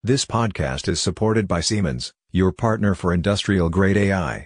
This podcast is supported by Siemens, your partner for industrial-grade AI.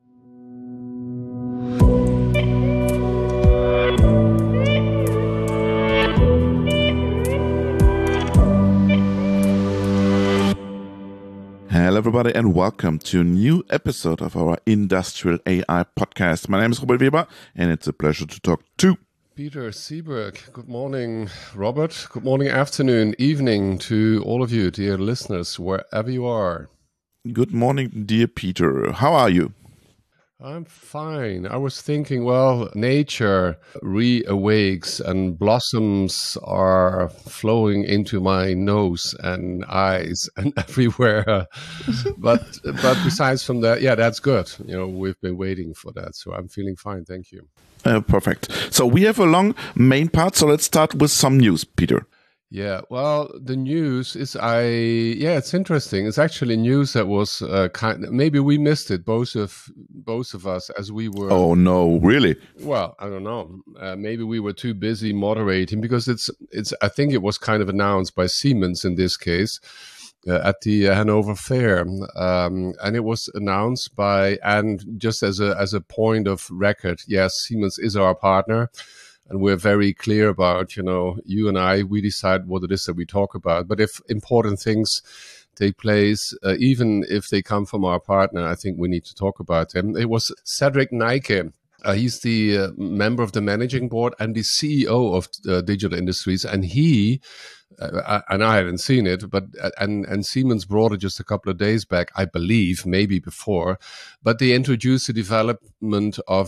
Hello everybody and welcome to a new episode of our Industrial AI podcast. My name is Robert Weber and it's a pleasure to talk to Peter Seeberg. Good morning, Robert. Good morning, afternoon, evening to all of you, dear listeners, wherever you are. Good morning, dear Peter. How are you? I'm fine. I was thinking, well, nature reawakes and blossoms are flowing into my nose and eyes and everywhere. But besides from that, yeah, that's good. You know, we've been waiting for that. So I'm feeling fine. Thank you. Perfect. So we have a long main part. So let's start with some news, Peter. Yeah, well, the news is it's interesting. It's actually news that was maybe we missed it, both of us, as we were. Oh no, really? Well, I don't know. Maybe we were too busy moderating because it's. I think it was kind of announced by Siemens in this case at the Hanover Fair, and it was announced and just as a point of record, yes, Siemens is our partner. And we're very clear about, you and I, we decide what it is that we talk about. But if important things take place, even if they come from our partner, I think we need to talk about them. It was Cedric Neike. He's the member of the managing board and the CEO of Digital Industries. And he, and I hadn't seen it, but and Siemens brought it just a couple of days back, I believe, maybe before. But they introduced the development of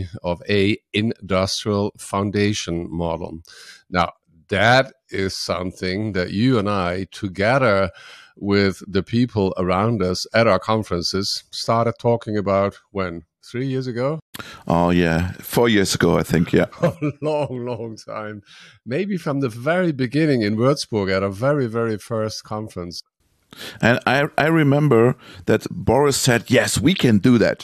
a industrial foundation model. Now, that is something that you and I, together with the people around us at our conferences, started talking about when? 3 years ago? Oh, yeah. 4 years ago, I think, yeah. A long, long time. Maybe from the very beginning in Würzburg at our very, very first conference. And I remember that Boris said, yes, we can do that,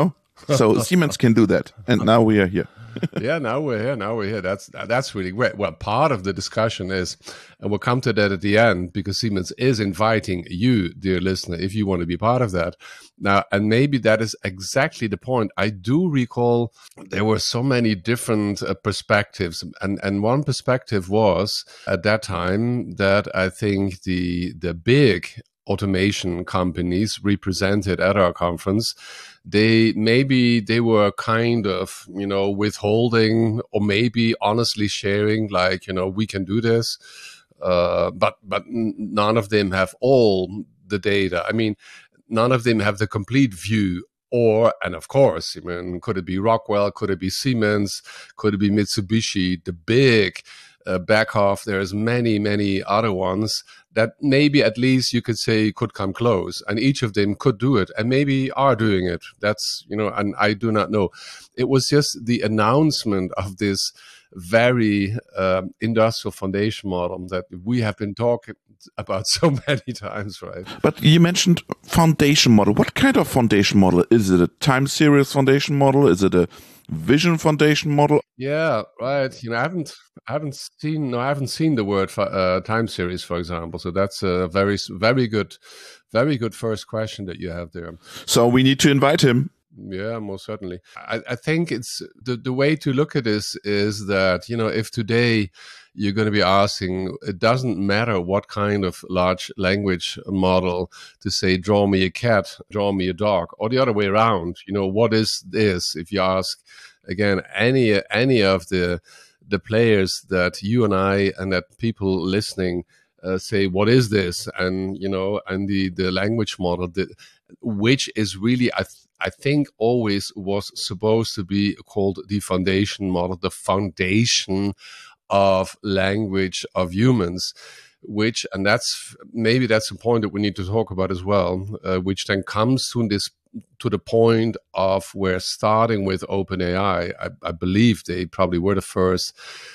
So Siemens can do that. And now we are here. Yeah, now we're here. That's really great. Well, part of the discussion is, and we'll come to that at the end, because Siemens is inviting you, dear listener, if you want to be part of that. Now, and maybe that is exactly the point. I do recall there were so many different perspectives. And one perspective was at that time that I think the big automation companies represented at our conference, they were kind of, withholding or maybe honestly sharing, like, we can do this, but none of them have all the data. I mean, none of them have the complete view. And of course, could it be Rockwell? Could it be Siemens? Could it be Mitsubishi? The big back half, there's many, many other ones that maybe at least you could say could come close, and each of them could do it and maybe are doing it. That's, and I do not know. It was just the announcement of this very industrial foundation model that we have been talking about so many times, right? But you mentioned foundation model. What kind of foundation model? Is it a time series foundation model? Is it a vision foundation model? Yeah, right. I haven't seen the word time series, for example. So that's a very, very good first question that you have there. So we need to invite him. Yeah, most certainly. I think it's the way to look at this is that, if today you're going to be asking, it doesn't matter what kind of large language model to say, draw me a cat, draw me a dog, or the other way around, what is this? If you ask, again, any of the players that you and I and that people listening say, what is this? And, and the language model, which is really, I think always was supposed to be called the foundation model, the foundation of language of humans, and that's a point that we need to talk about as well, which then comes to the point of where, starting with OpenAI, I believe they probably were the first.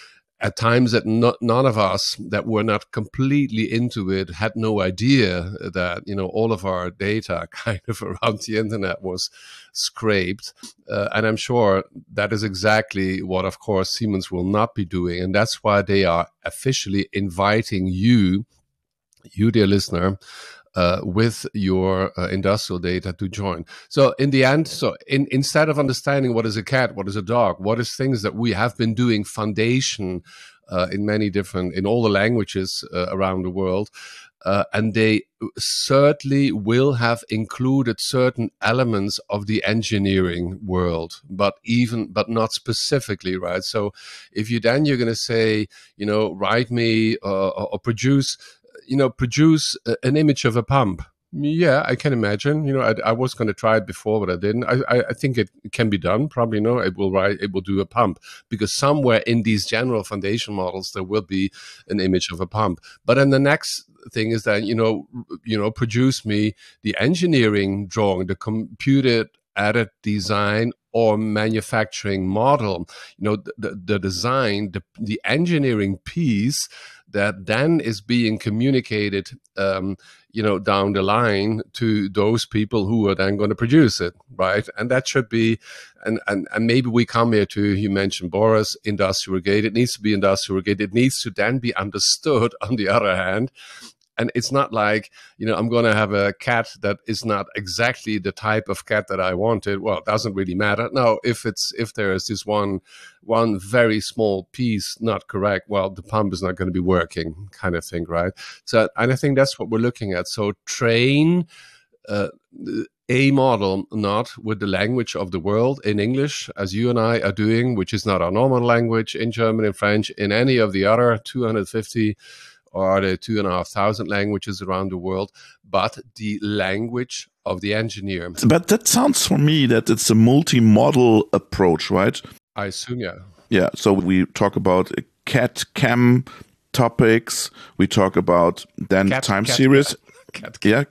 At times that none of us that were not completely into it had no idea that, all of our data kind of around the internet was scraped. And I'm sure that is exactly what, of course, Siemens will not be doing. And that's why they are officially inviting you you, dear listener, with your industrial data to join. So in the end, instead of understanding what is a cat, what is a dog, what is things that we have been doing foundation in all the languages around the world, and they certainly will have included certain elements of the engineering world, but not specifically, right? So if you're going to say, write me or produce an image of a pump. Yeah, I can imagine. I was going to try it before, but I didn't. I think it can be done. Probably it will do a pump, because somewhere in these general foundation models there will be an image of a pump. But then the next thing is that produce me the engineering drawing, the computer added design or manufacturing model. The design, the engineering piece that then is being communicated, down the line to those people who are then going to produce it, right? And that should be, and maybe we come here to, you mentioned Boris, industrial grade. It needs to be industrial grade. It needs to then be understood, on the other hand. And it's not like, I'm going to have a cat that is not exactly the type of cat that I wanted. Well, it doesn't really matter. No, if there is this one very small piece not correct, well, the pump is not going to be working, kind of thing, right? So, and I think that's what we're looking at. So train a model not with the language of the world in English, as you and I are doing, which is not our normal language, in German, in French, in any of the other 250 or the 2,500 languages around the world, but the language of the engineer. But that sounds for me that it's a multi-model approach, right? I assume, yeah. Yeah, so we talk about CAD/CAM topics, we talk about then time series. CAD/CAM.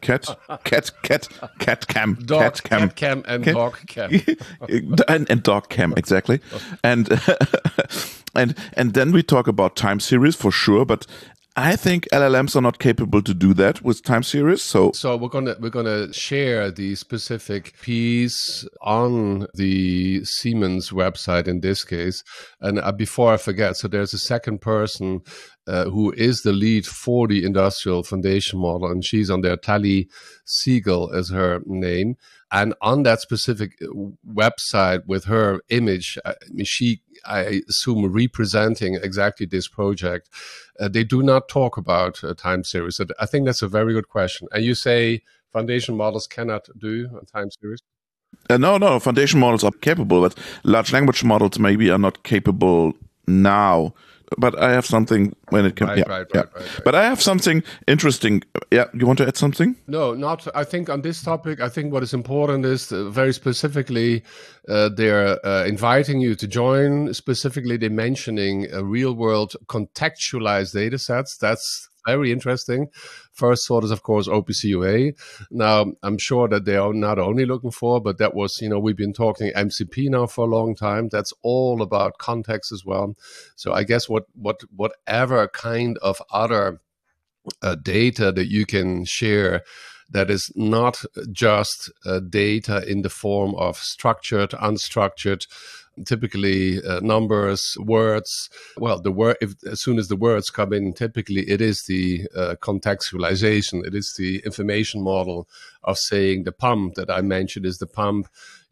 CAD/CAM and dog/CAM. and dog/CAM, exactly. And then we talk about time series for sure, but I think LLMs are not capable to do that with time series. So we're gonna share the specific piece on the Siemens website in this case. And before I forget, so there's a second person who is the lead for the industrial foundation model, and she's on there. Tali Siegel is her name. And on that specific website with her image, I assume, representing exactly this project, they do not talk about time series. So I think that's a very good question. And you say foundation models cannot do a time series? No, foundation models are capable, but large language models maybe are not capable now. But I have something when it comes. Right. But I have something interesting. Yeah, you want to add something? No, not. I think on this topic, I think what is important is very specifically, they're inviting you to join. Specifically, they're mentioning real-world contextualized data sets. That's very interesting. First thought is, of course, OPC UA. Now, I'm sure that they are not only looking for, but that was, we've been talking MCP now for a long time. That's all about context as well. So I guess whatever kind of other data that you can share that is not just data in the form of structured, unstructured, typically numbers, words. Well, as soon as the words come in, typically it is the contextualization. It is the information model of saying the pump that I mentioned is the pump,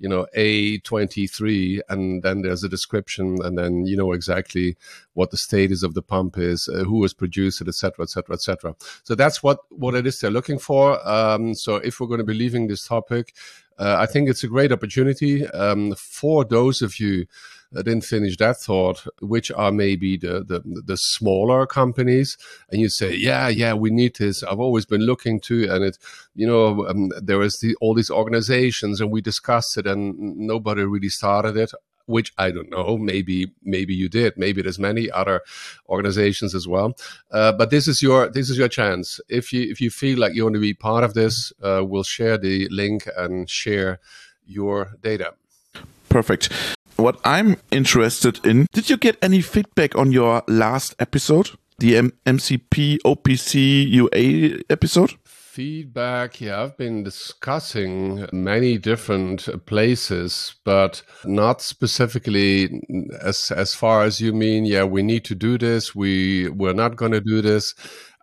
A23, and then there's a description, and then you know exactly what the status of the pump is, who has produced it, etc., etc., etc. So that's what it is they're looking for. So if we're going to be leaving this topic, I think it's a great opportunity for those of you that didn't finish that thought, which are maybe the smaller companies, and you say, yeah, we need this. I've always been looking to, and it, there is all these organizations, and we discussed it, and nobody really started it. Which I don't know. Maybe you did. Maybe there's many other organizations as well. But this is your chance. If you feel like you want to be part of this, we'll share the link and share your data. Perfect. What I'm interested in, did you get any feedback on your last episode, the MCP OPC UA episode? Feedback, yeah, I've been discussing many different places, but not specifically as far as you mean, yeah, we need to do this, we're not going to do this.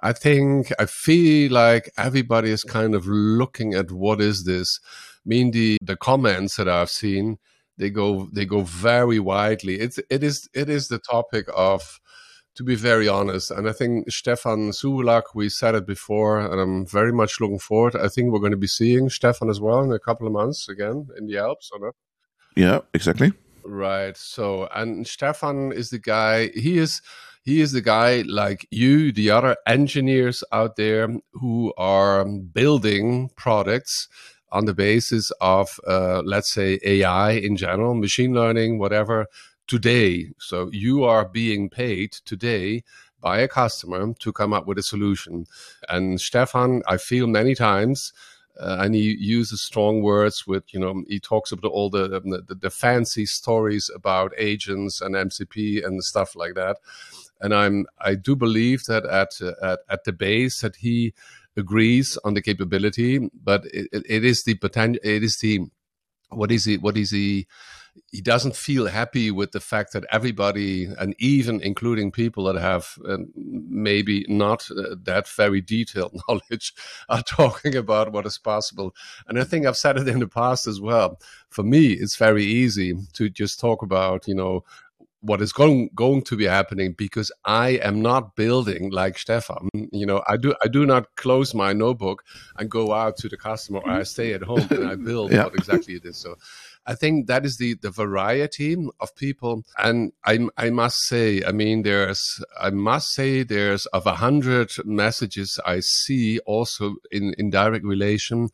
I feel like everybody is kind of looking at what is this. I mean, the comments that I've seen, they go very widely. It is the topic of, to be very honest, and I think Stefan Suvolak, we said it before, and I'm very much looking forward. I think we're going to be seeing Stefan as well in a couple of months again in the Alps, or not? Yeah, exactly. Right. So, and Stefan is the guy. He is the guy like you, the other engineers out there who are building products on the basis of, let's say, AI in general, machine learning, whatever, today. So you are being paid today by a customer to come up with a solution. And Stefan, I feel many times, and he uses strong words with, he talks about all the fancy stories about agents and MCP and stuff like that. And I do believe that at the base that he agrees on the capability, but it is the potential. It is the what is he? He doesn't feel happy with the fact that everybody, and even including people that have maybe not that very detailed knowledge, are talking about what is possible. And I think I've said it in the past as well. For me, it's very easy to just talk about, what is going to be happening, because I am not building like Stefan. I do not close my notebook and go out to the customer, or I stay at home and I build what exactly it is. So I think that is the variety of people. And I must say, there's of 100 messages I see also in direct relation,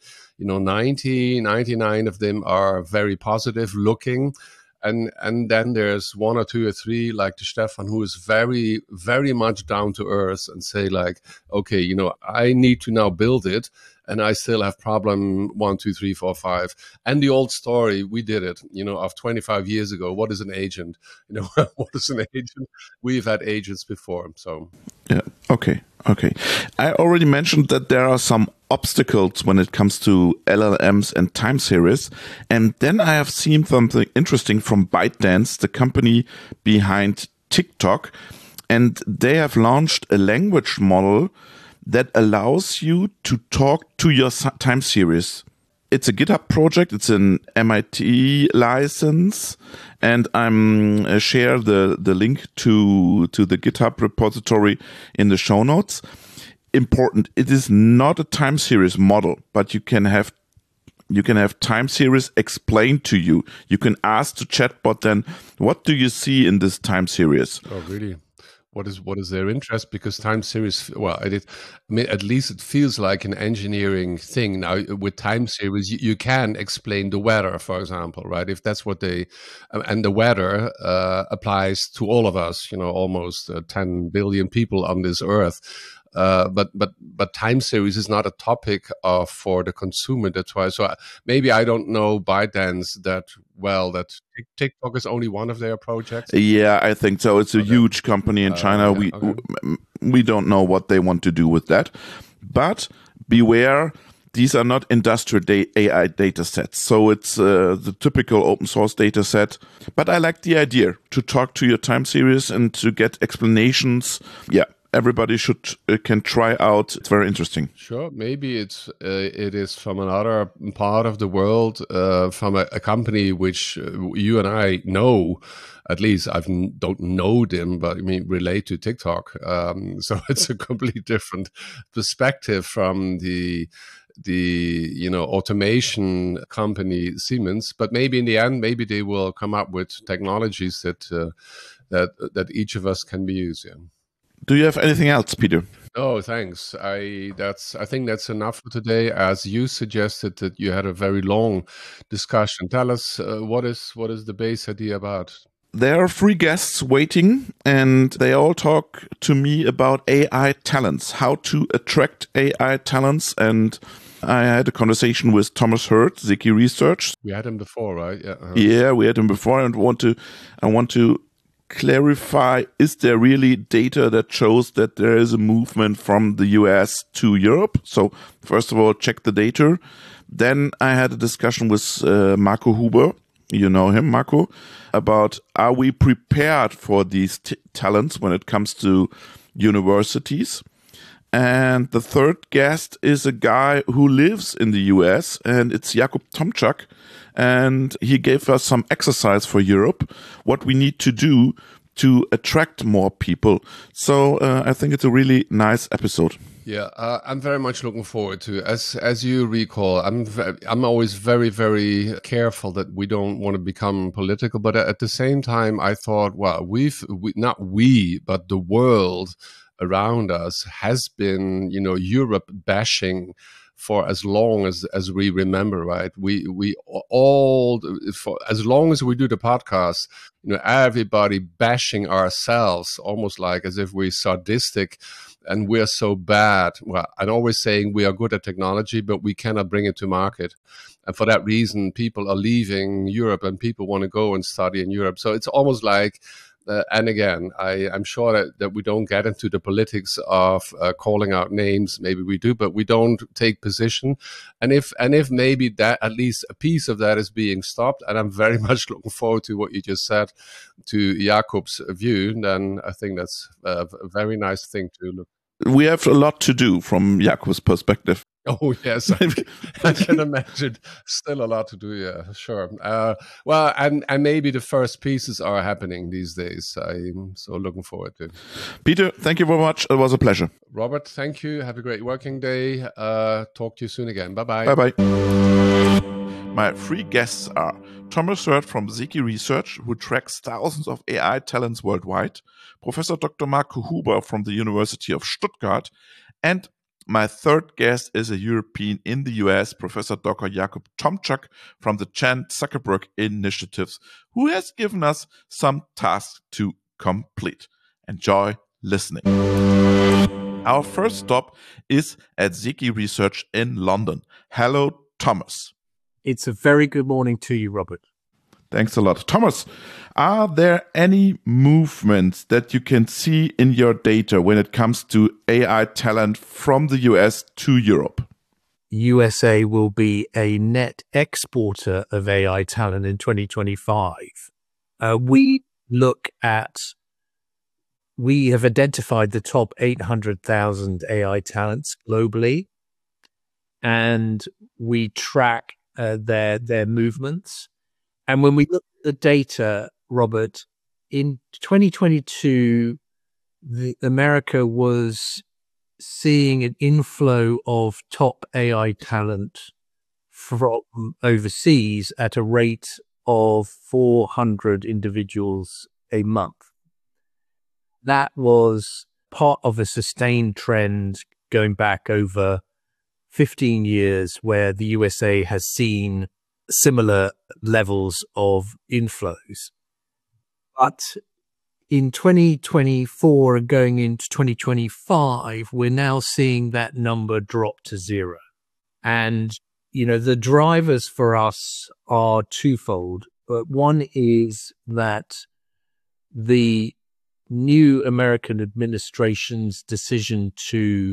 99 of them are very positive looking. And then there's one or two or three, like the Stefan, who is very, very much down to earth and say like, okay, I need to now build it, and I still have problem 1, 2, 3, 4, 5. And the old story, we did it, of 25 years ago. What is an agent? What is an agent? We've had agents before, so. Yeah. Okay. I already mentioned that there are some obstacles when it comes to LLMs and time series. And then I have seen something interesting from ByteDance, the company behind TikTok. And they have launched a language model that allows you to talk to your time series. It's a GitHub project. It's an MIT license, and I'm share the link to the GitHub repository in the show notes. Important. It is not a time series model, but you can have time series explained to you. You can ask the chatbot then, what do you see in this time series? Oh, really? What is their interest? Because time series, at least it feels like an engineering thing. Now, with time series, you can explain the weather, for example, right? If that's what and the weather applies to all of us, almost 10 billion people on this earth. But time series is not a topic for the consumer. That's why. So maybe I don't know ByteDance that well. That TikTok is only one of their projects. Yeah, I think so. It's a huge company in China. We don't know what they want to do with that. But beware, these are not industrial AI data sets. So it's the typical open source data set. But I like the idea to talk to your time series and to get explanations. Yeah. Everybody can try out. It's very interesting. Sure, maybe it is from another part of the world, from a company which you and I know. At least I don't know them, but relate to TikTok. So it's a completely different perspective from the automation company Siemens. But maybe in the end, maybe they will come up with technologies that each of us can be using. Do you have anything else, Peter? Oh, thanks. I think that's enough for today. As you suggested that you had a very long discussion. Tell us what is the base idea about? There are 3 guests waiting, and they all talk to me about AI talents, how to attract AI talents. And I had a conversation with Thomas Hurt, Ziki Research. We had him before, right? Yeah. Yeah, we had him before, and I want to clarify, is there really data that shows that there is a movement from the US to Europe? So first of all, check the data. Then I had a discussion with Marco Huber, you know him, Marco, about are we prepared for these talents when it comes to universities? And the third guest is a guy who lives in the US, and it's Jakub Tomczak. And he gave us some exercise for Europe, what we need to do to attract more people. So I think it's a really nice episode. Yeah, I'm very much looking forward to. As you recall, I'm always very, very careful that we don't want to become political. But at the same time, I thought, well, not we, but the world around us has been, Europe bashing for as long as we remember, right? We all, for as long as we do the podcast, everybody bashing ourselves, almost like as if we're sadistic and we're so bad. Well, I'm always saying we are good at technology, but we cannot bring it to market. And for that reason, people are leaving Europe and people want to go and study in Europe. So it's almost like, and again, I'm sure that we don't get into the politics of calling out names. Maybe we do, but we don't take position. And if maybe that at least a piece of that is being stopped, and I'm very much looking forward to what you just said, to Jakub's view, then I think that's a very nice thing to look. We have a lot to do from Jakub's perspective. Oh, yes, I can imagine. Still a lot to do, yeah, sure. Well, and maybe the first pieces are happening these days. I'm so looking forward to it. Peter, thank you very much. It was a pleasure. Robert, thank you. Have a great working day. Talk to you soon again. Bye-bye. Bye-bye. My three guests are Thomas Hurt from Zeki Research, who tracks thousands of AI talents worldwide, Professor Dr. Marco Huber from the University of Stuttgart, and my third guest is a European in the US, Professor Dr. Jakub Tomczak from the Chan Zuckerberg Initiatives, who has given us some tasks to complete. Enjoy listening. Our first stop is at Zeki Research in London. Hello, Thomas. It's a very good morning to you, Robert. Thanks a lot. Thomas, are there any movements that you can see in your data when it comes to AI talent from the US to Europe? USA will be a net exporter of AI talent in 2025. We have identified the top 800,000 AI talents globally, and we track their movements. And when we look at the data, Robert, in 2022, America was seeing an inflow of top AI talent from overseas at a rate of 400 individuals a month. That was part of a sustained trend going back over 15 years where the USA has seen similar levels of inflows. But in 2024 and going into 2025, we're now seeing that number drop to zero. And, the drivers for us are twofold. But one is that the new American administration's decision to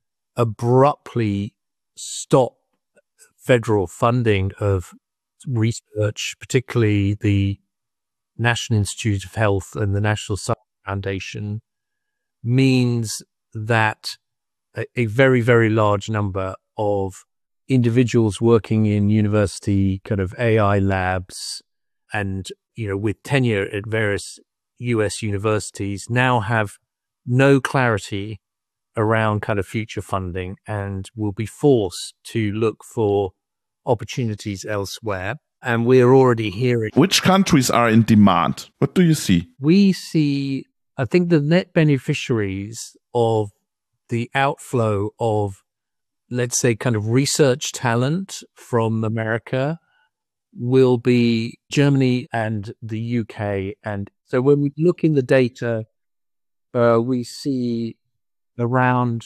abruptly stop federal funding of research, particularly the National Institute of Health and the National Science Foundation, means that a very, very large number of individuals working in university kind of AI labs and, with tenure at various US universities now have no clarity around kind of future funding and will be forced to look for opportunities elsewhere. And we're already hearing. Which countries are in demand? What do you see? We see, I think the net beneficiaries of the outflow of, let's say, kind of research talent from America will be Germany and the UK. And so when we look in the data, we see around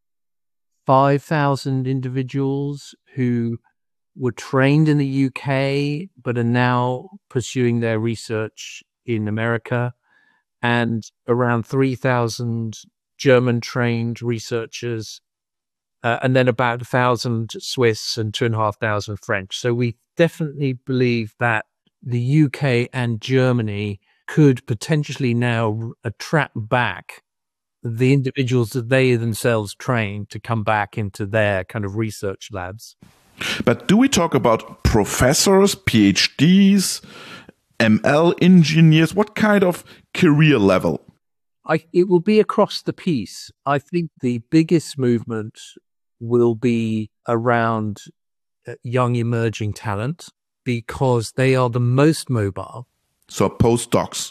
5,000 individuals who were trained in the UK, but are now pursuing their research in America, and around 3,000 German-trained researchers, and then about 1,000 Swiss and 2,500 French. So we definitely believe that the UK and Germany could potentially now attract back the individuals that they themselves train to come back into their kind of research labs. But do we talk about professors, PhDs, ML engineers? What kind of career level? It will be across the piece. I think the biggest movement will be around young emerging talent because they are the most mobile. So postdocs,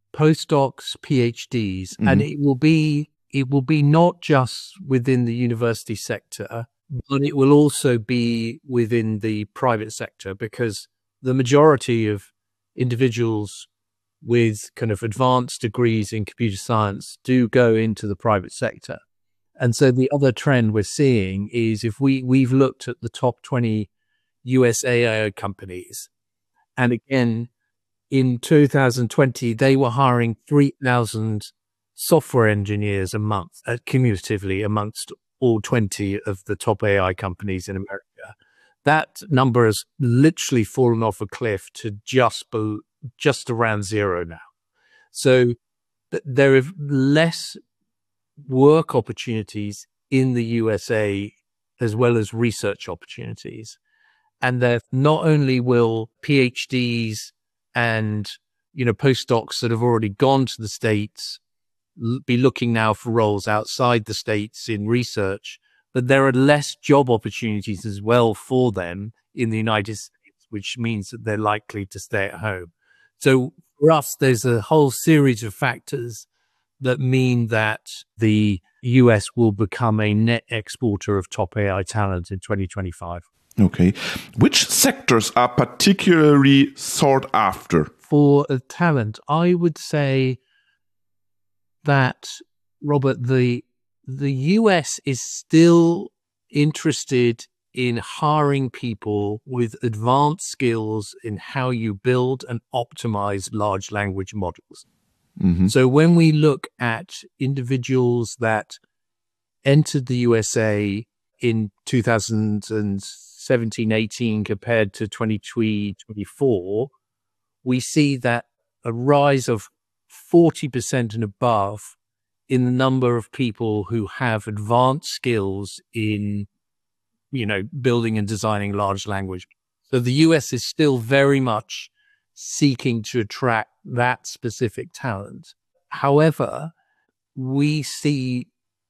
PhDs, and it will be not just within the university sector, but it will also be within the private sector, because the majority of individuals with kind of advanced degrees in computer science do go into the private sector. And so the other trend we're seeing is if we've looked at the top 20 US AIO companies, and again, in 2020, they were hiring 3,000 software engineers a month, cumulatively amongst all 20 of the top AI companies in America. That number has literally fallen off a cliff to just around zero now. So there are less work opportunities in the USA as well as research opportunities. And that not only will PhDs and, postdocs that have already gone to the States be looking now for roles outside the States in research, but there are less job opportunities as well for them in the United States, which means that they're likely to stay at home. So for us, there's a whole series of factors that mean that the US will become a net exporter of top AI talent in 2025. Okay. Which sectors are particularly sought after? For talent, I would say that, Robert, the US is still interested in hiring people with advanced skills in how you build and optimize large language models. Mm-hmm. So when we look at individuals that entered the USA in 2017-18 compared to 23-24, we see that a rise of 40% and above in the number of people who have advanced skills in, building and designing large language. So the US is still very much seeking to attract that specific talent. However, we see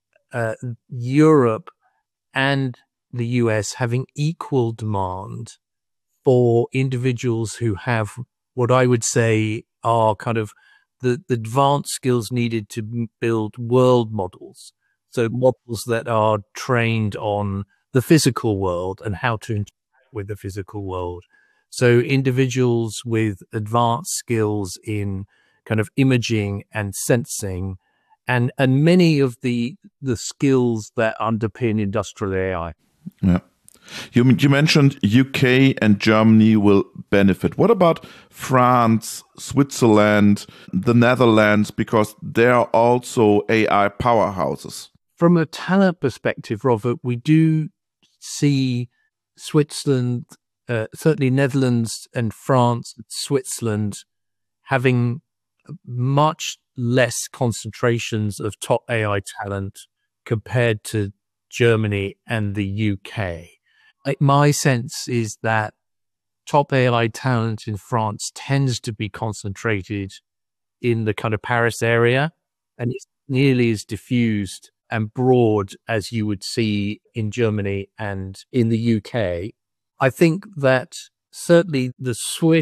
Europe and the US having equal demand for individuals who have what I would say are kind of the advanced skills needed to build world models. So models that are trained on the physical world and how to interact with the physical world. So individuals with advanced skills in kind of imaging and sensing and many of the skills that underpin industrial AI. Yeah. You mentioned UK and Germany will benefit. What about France, Switzerland, the Netherlands, because they are also AI powerhouses? From a talent perspective, Robert, we do see Switzerland, certainly Netherlands and France, Switzerland, having much less concentrations of top AI talent compared to Germany and the UK. My sense is that top AI talent in France tends to be concentrated in the kind of Paris area, and it's nearly as diffused and broad as you would see in Germany and in the UK. I think that certainly the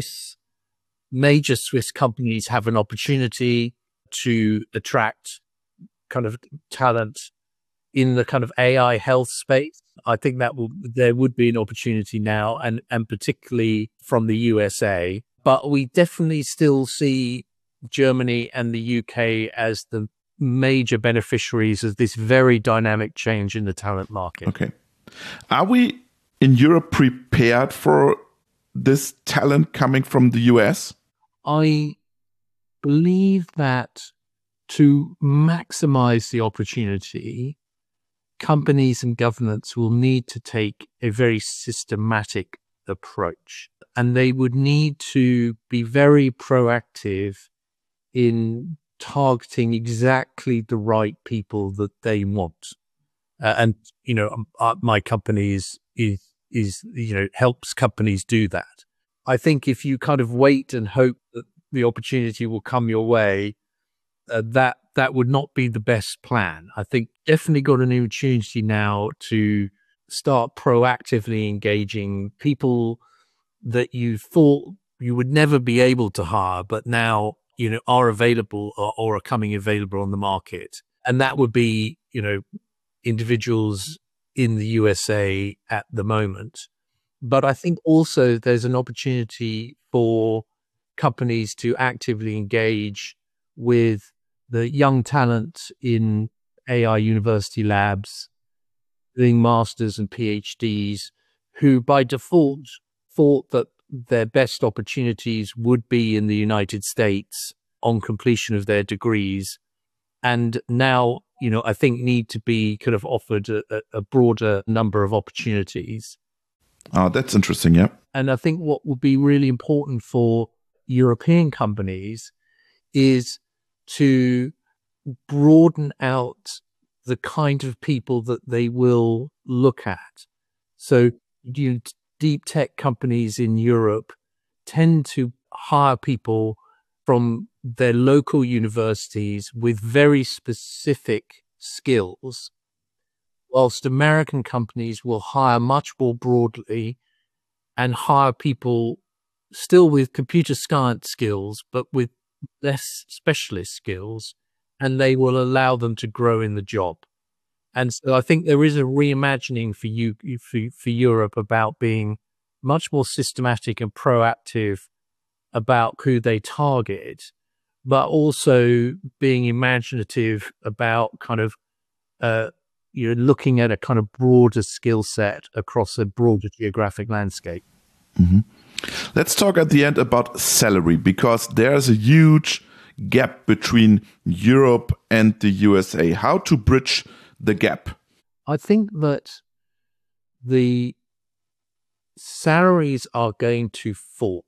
major Swiss companies have an opportunity to attract kind of talent in the kind of AI health space. I think there would be an opportunity now, and particularly from the USA. But we definitely still see Germany and the UK as the major beneficiaries of this very dynamic change in the talent market. Okay. Are we in Europe prepared for this talent coming from the US? I believe that to maximize the opportunity, companies and governments will need to take a very systematic approach, and they would need to be very proactive in targeting exactly the right people that they want. And, my company is, helps companies do that. I think if you kind of wait and hope that the opportunity will come your way, that would not be the best plan. I think definitely got an opportunity now to start proactively engaging people that you thought you would never be able to hire, but now, are available or are coming available on the market. And that would be, individuals in the USA at the moment. But I think also there's an opportunity for companies to actively engage with the young talent in AI university labs, doing masters and PhDs, who by default thought that their best opportunities would be in the United States on completion of their degrees. And now, I think need to be kind of offered a broader number of opportunities. Oh, that's interesting. Yeah. And I think what would be really important for European companies is to broaden out the kind of people that they will look at. So deep tech companies in Europe tend to hire people from their local universities with very specific skills, whilst American companies will hire much more broadly and hire people still with computer science skills, but with less specialist skills, and they will allow them to grow in the job. And so I think there is a reimagining for Europe about being much more systematic and proactive about who they target, but also being imaginative about kind of you're looking at a kind of broader skill set across a broader geographic landscape. Mm-hmm. Let's talk at the end about salary, because there's a huge gap between Europe and the USA. How to bridge the gap? I think that the salaries are going to fall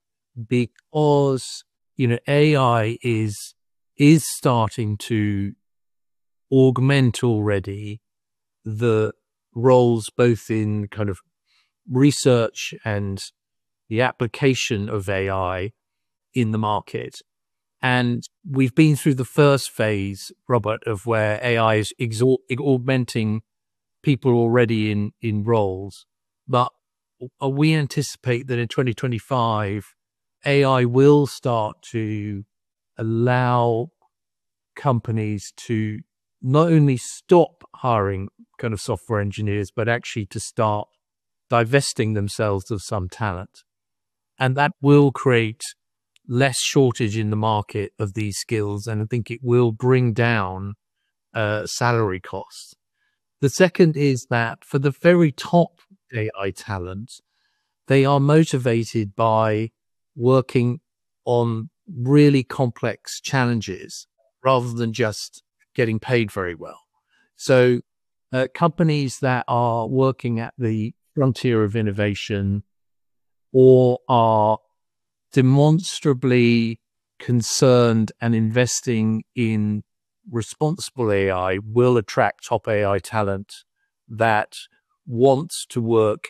because, AI is starting to augment already the roles both in kind of research and the application of AI in the market. And we've been through the first phase, Robert, of where AI is augmenting people already in roles. But we anticipate that in 2025, AI will start to allow companies to not only stop hiring kind of software engineers, but actually to start divesting themselves of some talent. And that will create less shortage in the market of these skills. And I think it will bring down salary costs. The second is that for the very top AI talent, they are motivated by working on really complex challenges rather than just getting paid very well. So companies that are working at the frontier of innovation or are demonstrably concerned and investing in responsible AI will attract top AI talent that wants to work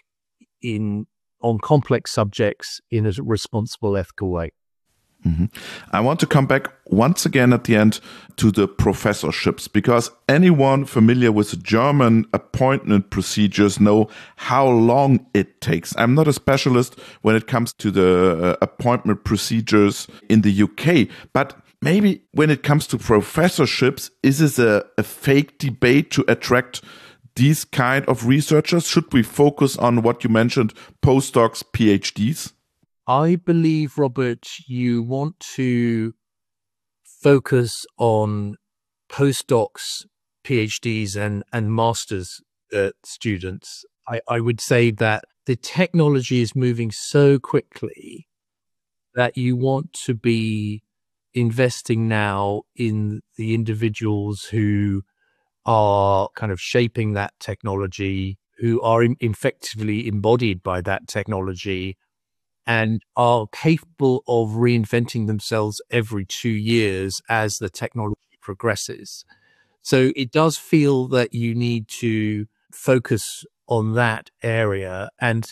on complex subjects in a responsible, ethical way. Mm-hmm. I want to come back once again at the end to the professorships, because anyone familiar with German appointment procedures know how long it takes. I'm not a specialist when it comes to the appointment procedures in the UK, but maybe when it comes to professorships, is this a fake debate to attract these kind of researchers? Should we focus on what you mentioned, postdocs, PhDs? I believe, Robert, you want to focus on postdocs, PhDs, and master's students. I would say that the technology is moving so quickly that you want to be investing now in the individuals who are kind of shaping that technology, who are effectively embodied by that technology, and are capable of reinventing themselves every 2 years as the technology progresses. So it does feel that you need to focus on that area. And,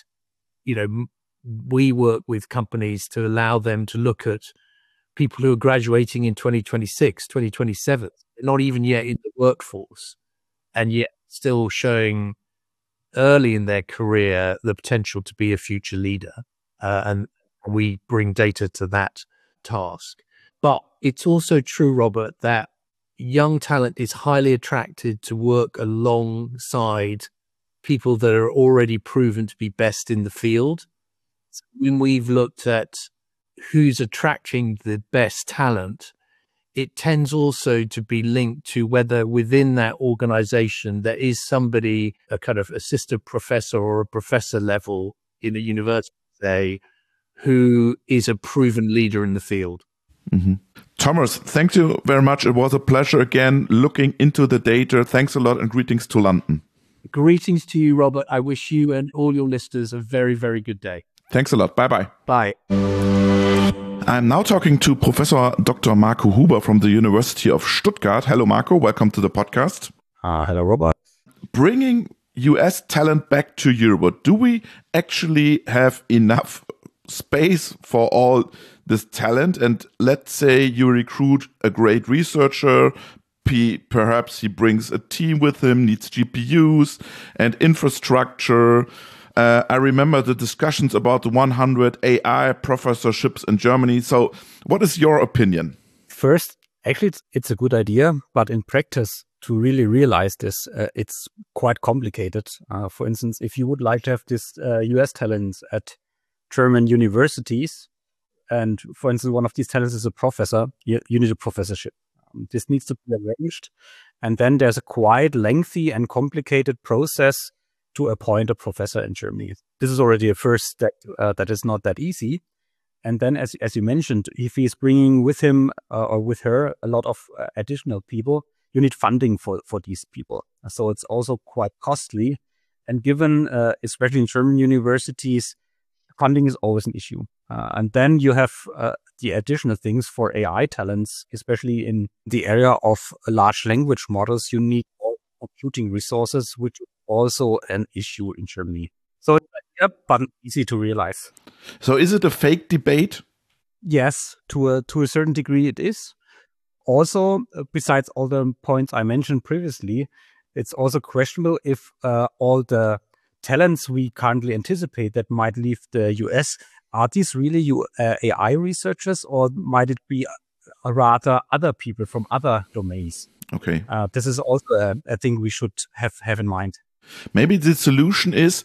we work with companies to allow them to look at people who are graduating in 2026, 2027, not even yet in the workforce, and yet still showing early in their career the potential to be a future leader. And we bring data to that task. But it's also true, Robert, that young talent is highly attracted to work alongside people that are already proven to be best in the field. So when we've looked at who's attracting the best talent, it tends also to be linked to whether within that organization there is somebody, a kind of assistant professor or a professor level in a university, say, who is a proven leader in the field. Mm-hmm. Thomas, thank you very much. It was a pleasure again looking into the data. Thanks a lot and greetings to London. Greetings to you, Robert. I wish you and all your listeners a very, very good day. Thanks a lot. Bye-bye. Bye. I'm now talking to Professor Dr. Marco Huber from the University of Stuttgart. Hello, Marco. Welcome to the podcast. Hello, Robert. Bringing US talent back to Europe, do we actually have enough space for all this talent? And let's say you recruit a great researcher, perhaps he brings a team with him, needs GPUs and infrastructure. I remember the discussions about the 100 AI professorships in Germany. So what is your opinion? First, actually, it's a good idea, but in practice, to really realize this, it's quite complicated. For instance, if you would like to have this US talents at German universities, and for instance, one of these talents is a professor, you need a professorship. This needs to be arranged. And then there's a quite lengthy and complicated process to appoint a professor in Germany. This is already a first step that is not that easy. And then, as you mentioned, if he's bringing with him or with her a lot of additional people, you need funding for these people. So it's also quite costly. And given, especially in German universities, funding is always an issue. And then you have the additional things for AI talents, especially in the area of large language models. You need all computing resources, which is also an issue in Germany. So, but easy to realize. So is it a fake debate? Yes, to a certain degree it is. Also, besides all the points I mentioned previously, it's also questionable if all the talents we currently anticipate that might leave the US, are these really AI researchers, or might it be rather other people from other domains? Okay. This is also a thing we should have in mind. Maybe the solution is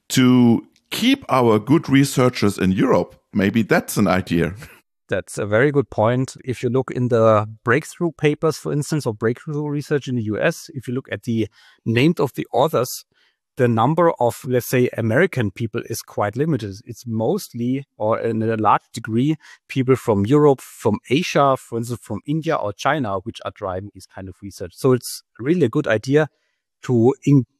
to keep our good researchers in Europe. Maybe that's an idea. That's a very good point. If you look in the breakthrough papers, for instance, or breakthrough research in the US, if you look at the names of the authors, the number of, let's say, American people is quite limited. It's mostly, or in a large degree, people from Europe, from Asia, for instance, from India or China, which are driving this kind of research. So it's really a good idea to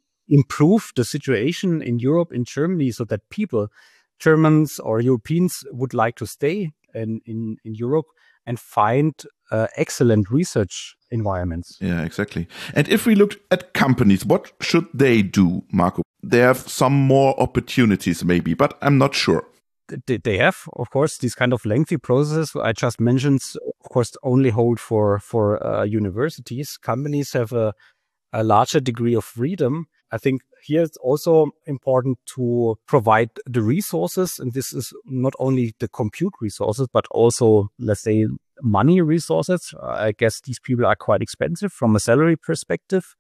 improve the situation in Europe, in Germany, so that people, Germans or Europeans, would like to stay in Europe and find excellent research environments. Yeah, exactly. And if we look at companies, what should they do, Marco? They have some more opportunities maybe, but I'm not sure. They have, of course, these kind of lengthy processes I just mentioned, of course, only hold for universities. Companies have a larger degree of freedom. I think here it's also important to provide the resources, and this is not only the compute resources, but also, let's say, money resources. I guess these people are quite expensive from a salary perspective,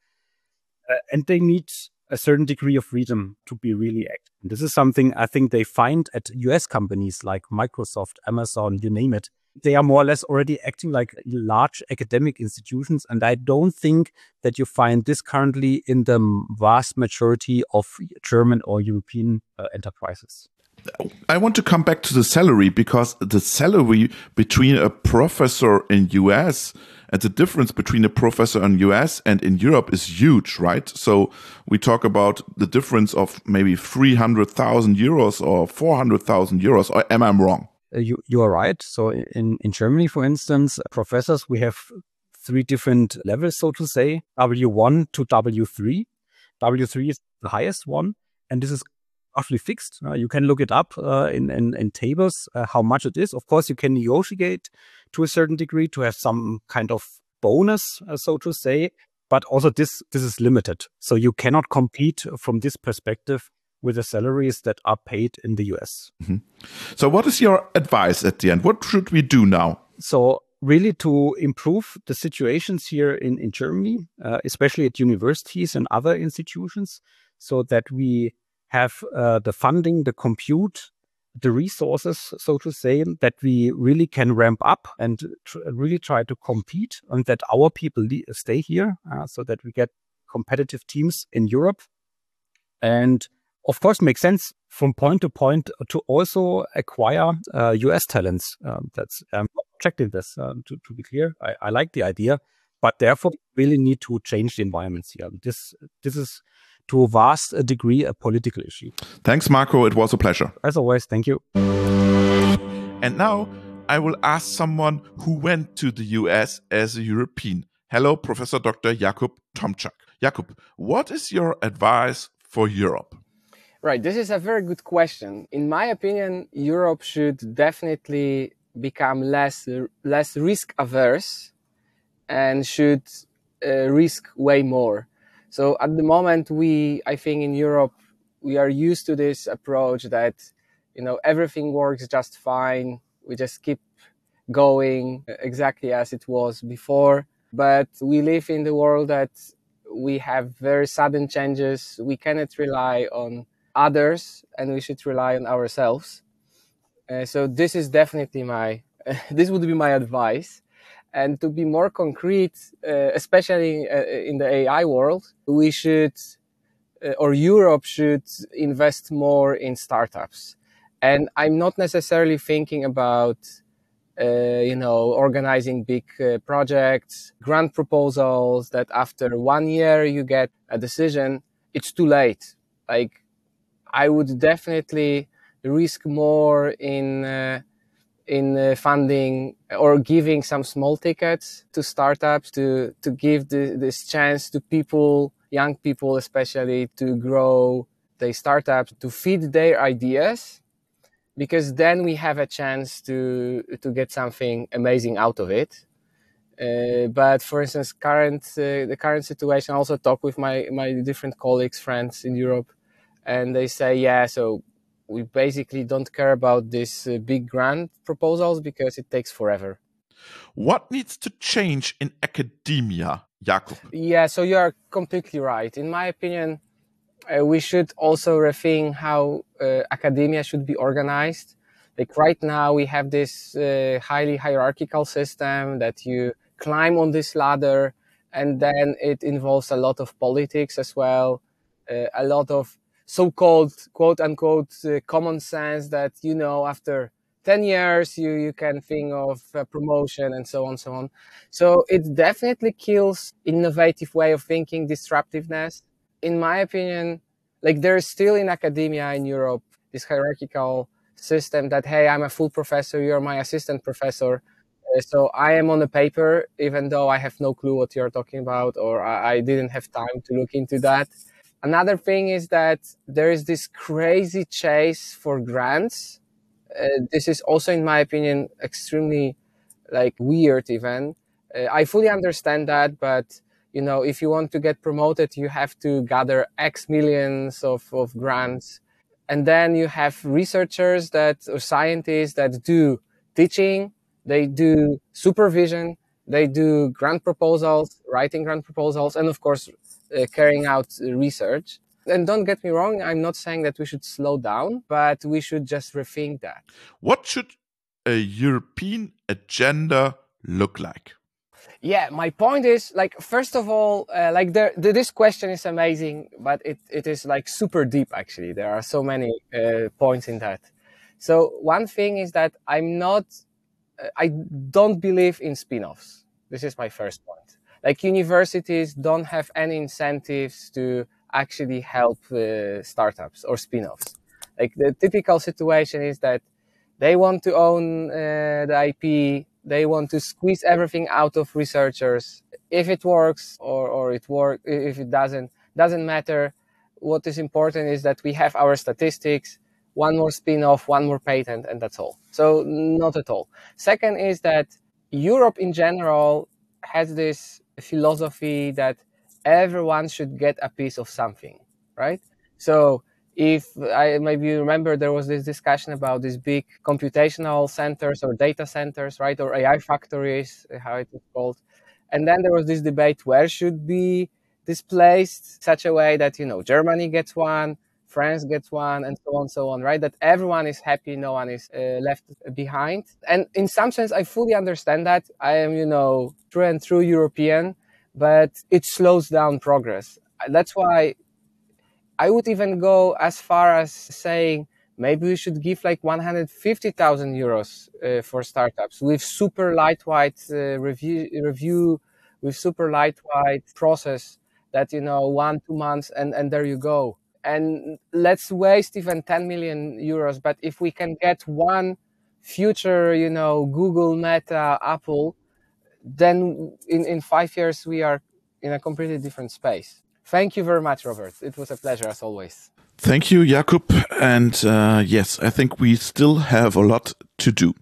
and they need a certain degree of freedom to be really active. This is something I think they find at US companies like Microsoft, Amazon, you name it. They are more or less already acting like large academic institutions. And I don't think that you find this currently in the vast majority of German or European enterprises. I want to come back to the salary, because the salary between a professor in US and the difference between a professor in US and in Europe is huge, right? So we talk about the difference of maybe 300,000 euros or 400,000 euros, or am I wrong? You are right. So in Germany, for instance, professors, we have 3 different levels, so to say, W1 to W3. W3 is the highest one, and this is roughly fixed. You can look it up in tables, how much it is. Of course, you can negotiate to a certain degree to have some kind of bonus, so to say, but also this is limited. So you cannot compete from this perspective with the salaries that are paid in the US. Mm-hmm. So what is your advice at the end? What should we do now? So really to improve the situations here in Germany, especially at universities and other institutions, so that we have the funding, the compute, the resources, so to say, that we really can ramp up and really try to compete, and that our people stay here, so that we get competitive teams in Europe. And of course, makes sense from point to point to also acquire US talents. That's objective. This to be clear. I like the idea, but therefore we really need to change the environments here. This is to a vast degree a political issue. Thanks, Marco. It was a pleasure. As always, thank you. And now I will ask someone who went to the US as a European. Hello, Professor Dr. Jakub Tomczak. Jakub, what is your advice for Europe? Right, this is a very good question. In my opinion, Europe should definitely become less risk averse and should risk way more. So at the moment, I think in Europe, we are used to this approach that, everything works just fine. We just keep going exactly as it was before. But we live in the world that we have very sudden changes. We cannot rely on others, and we should rely on ourselves. So this is definitely this would be my advice. And to be more concrete, especially in the AI world, we should, or Europe should invest more in startups. And I'm not necessarily thinking about, organizing big projects, grant proposals that after 1 year you get a decision. It's too late. I would definitely risk more in funding or giving some small tickets to startups to give this chance to people, young people especially, to grow their startups, to feed their ideas, because then we have a chance to get something amazing out of it. But for instance, the current situation, I also talk with my different colleagues, friends in Europe, and they say, so we basically don't care about these big grant proposals because it takes forever. What needs to change in academia, Jakub? Yeah, so you are completely right. In my opinion, we should also rethink how academia should be organized. Like right now, we have this highly hierarchical system that you climb on this ladder, and then it involves a lot of politics as well, a lot of so-called quote-unquote common sense that, after 10 years, you can think of promotion and so on, so on. So it definitely kills innovative way of thinking, disruptiveness. In my opinion, there is still in academia in Europe this hierarchical system that, hey, I'm a full professor, you're my assistant professor. So I am on the paper, even though I have no clue what you're talking about, or I didn't have time to look into that. Another thing is that there is this crazy chase for grants. This is also, in my opinion, extremely weird even. I fully understand that, but if you want to get promoted, you have to gather X millions of grants. And then you have researchers or scientists that do teaching, they do supervision, they do grant proposals, writing grant proposals, and of course, carrying out research. And don't get me wrong, I'm not saying that we should slow down, but we should just rethink that. What should a European agenda look like? Yeah, my point is, like, first of all, like this question is amazing, but it is like super deep, actually. There are so many points in that. So one thing is that I don't believe in spin-offs. This is my first point. Like, universities don't have any incentives to actually help startups or spin-offs. Like, the typical situation is that they want to own the IP. They want to squeeze everything out of researchers. If it works or if it doesn't matter. What is important is that we have our statistics, one more spin-off, one more patent, and that's all. So not at all. Second is that Europe in general has this philosophy that everyone should get a piece of something, right? So if maybe you remember, there was this discussion about these big computational centers or data centers, right? Or AI factories, how it is called. And then there was this debate, where should be displaced such a way that, Germany gets one, France gets one, and so on, right? That everyone is happy, no one is left behind. And in some sense, I fully understand that. I am, through and through European, but it slows down progress. That's why I would even go as far as saying maybe we should give like 150,000 euros for startups with super lightweight review, with super lightweight process that, 1-2 months and there you go. And let's waste even 10 million euros. But if we can get one future, Google, Meta, Apple, then in 5 years, we are in a completely different space. Thank you very much, Robert. It was a pleasure as always. Thank you, Jakub. And yes, I think we still have a lot to do.